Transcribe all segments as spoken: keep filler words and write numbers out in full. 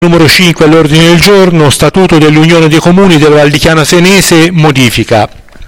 Numero cinque all'ordine del giorno, Statuto dell'Unione dei Comuni della Val di Chiana Senese, modifica.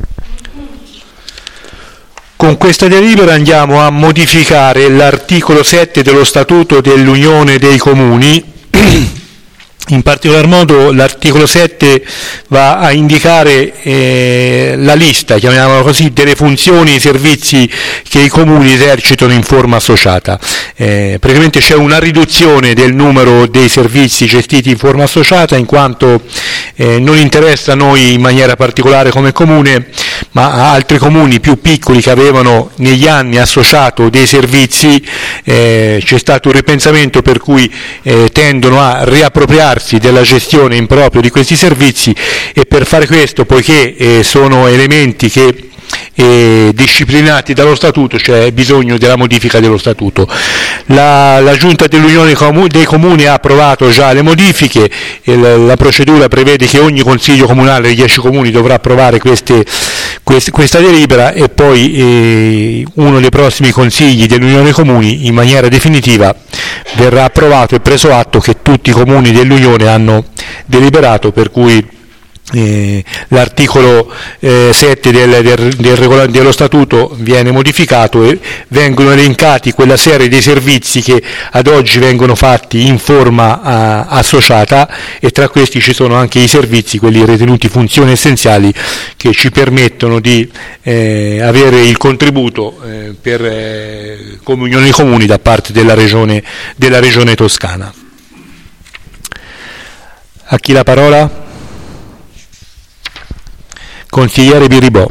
Con questa delibera andiamo a modificare l'articolo sette dello Statuto dell'Unione dei Comuni. In particolar modo l'articolo sette va a indicare eh, la lista, chiamiamola così, delle funzioni e i servizi che i comuni esercitano in forma associata. Eh, praticamente c'è una riduzione del numero dei servizi gestiti in forma associata, in quanto eh, non interessa a noi in maniera particolare come comune, ma a altri comuni più piccoli che avevano negli anni associato dei servizi. Eh, c'è stato un ripensamento per cui eh, tendono a riappropriare della gestione in proprio di questi servizi, e per fare questo, poiché eh, sono elementi che eh, disciplinati dallo Statuto, c'è bisogno della modifica dello Statuto. La, la Giunta dell'Unione dei Comuni ha approvato già le modifiche, e la, la procedura prevede che ogni Consiglio Comunale dei dieci Comuni dovrà approvare queste, queste, questa delibera, e poi eh, uno dei prossimi Consigli dell'Unione dei Comuni in maniera definitiva verrà approvato e preso atto che tutti i comuni dell'Unione hanno deliberato, per cui eh, l'articolo eh, sette del, del, del regola, dello Statuto viene modificato e vengono elencati quella serie di servizi che ad oggi vengono fatti in forma uh, associata, e tra questi ci sono anche i servizi, quelli ritenuti funzioni essenziali, che ci permettono di eh, avere il contributo eh, per eh, come Unione dei Comuni da parte della regione, della regione Toscana. A chi la parola? Consigliere Biribò.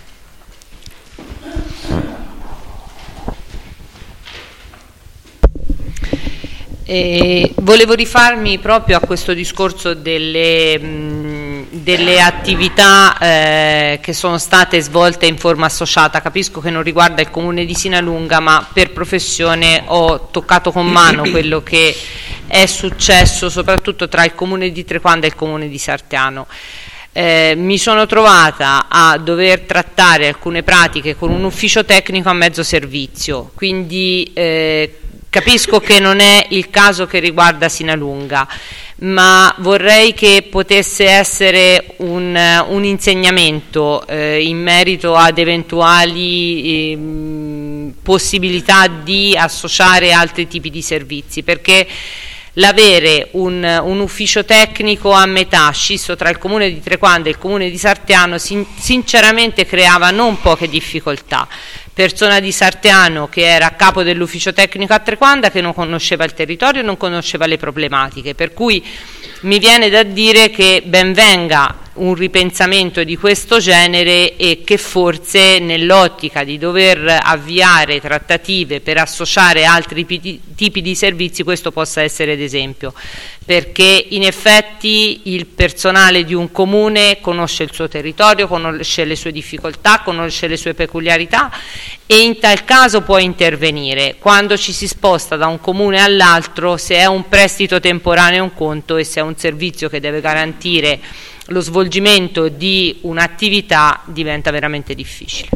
Eh, volevo rifarmi proprio a questo discorso delle, mh, delle attività eh, che sono state svolte in forma associata. Capisco che non riguarda il comune di Sinalunga, ma per professione ho toccato con mano quello che è successo soprattutto tra il comune di Trequanda e il comune di Sartiano. Eh, mi sono trovata a dover trattare alcune pratiche con un ufficio tecnico a mezzo servizio, quindi eh, capisco che non è il caso che riguarda Sinalunga, ma vorrei che potesse essere un, un insegnamento eh, in merito ad eventuali eh, possibilità di associare altri tipi di servizi, perché l'avere un, un ufficio tecnico a metà scisso tra il comune di Trequanda e il comune di Sartiano sin, sinceramente creava non poche difficoltà. Persona di Sartiano che era a capo dell'ufficio tecnico a Trequanda, che non conosceva il territorio, non conosceva le problematiche, per cui mi viene da dire che ben venga un ripensamento di questo genere, e che forse nell'ottica di dover avviare trattative per associare altri tipi di servizi questo possa essere d'esempio, perché in effetti il personale di un comune conosce il suo territorio, conosce le sue difficoltà, conosce le sue peculiarità, e in tal caso può intervenire. Quando ci si sposta da un comune all'altro, se è un prestito temporaneo è un conto, e se è un servizio che deve garantire lo svolgimento di un'attività diventa veramente difficile.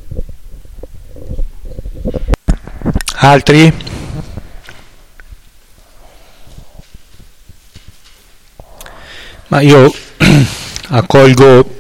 Altri? Ma io accolgo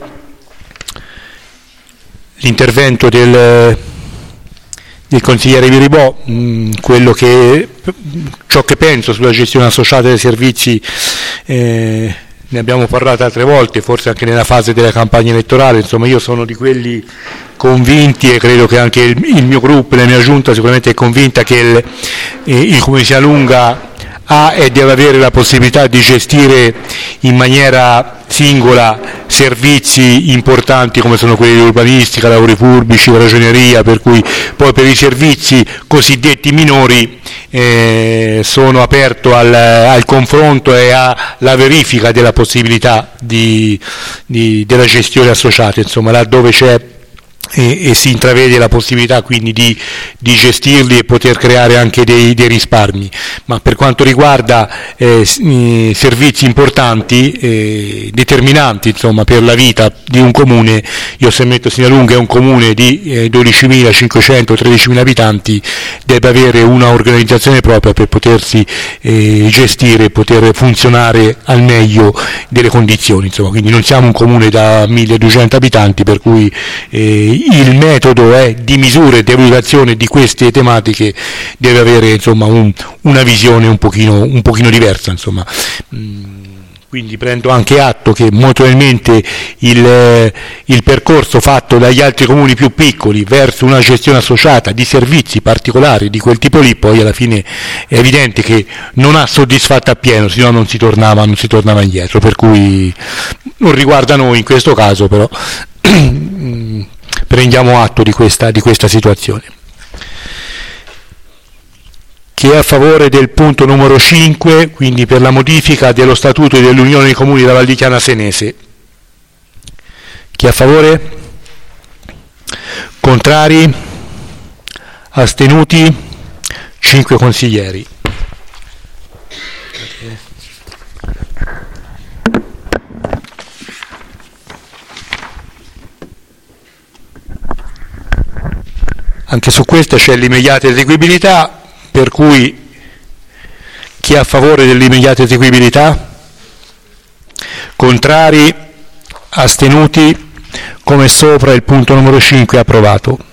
l'intervento del, del consigliere Biribò. Mh, quello che, ciò che penso sulla gestione associata dei servizi eh, ne abbiamo parlato altre volte, forse anche nella fase della campagna elettorale. Insomma, io sono di quelli convinti, e credo che anche il, il mio gruppo, la mia giunta sicuramente è convinta, che il, eh, il Comune di Sinalunga ha e deve avere la possibilità di gestire in maniera singola servizi importanti come sono quelli di urbanistica, lavori pubblici, ragioneria, per cui poi per i servizi cosiddetti minori eh, sono aperto al, al confronto e alla verifica della possibilità di, di, della gestione associata, insomma, laddove c'è E, e si intravede la possibilità quindi di, di gestirli e poter creare anche dei, dei risparmi. Ma per quanto riguarda eh, servizi importanti, eh, determinanti insomma per la vita di un comune, io se metto Sinalunga è un comune di eh, dodicimilacinquecento tredicimila abitanti, deve avere una organizzazione propria per potersi eh, gestire, poter funzionare al meglio delle condizioni, insomma. Quindi non siamo un comune da milleduecento abitanti, per cui eh, il metodo è di misura e di valutazione di queste tematiche deve avere insomma un, una visione un pochino, un pochino diversa, insomma. Quindi prendo anche atto che molto probabilmente il, il percorso fatto dagli altri comuni più piccoli verso una gestione associata di servizi particolari di quel tipo lì, poi alla fine è evidente che non ha soddisfatto appieno, se no non si tornava, non si tornava indietro, per cui non riguarda noi in questo caso, però prendiamo atto di questa, di questa situazione. Chi è a favore del punto numero cinque, quindi per la modifica dello statuto dell'Unione dei Comuni della Val di Chiana Senese? Chi è a favore? Contrari? Astenuti? cinque consiglieri. Anche su questa c'è l'immediata eseguibilità, per cui chi è a favore dell'immediata eseguibilità? Contrari? Astenuti? Come sopra il punto numero cinque è approvato.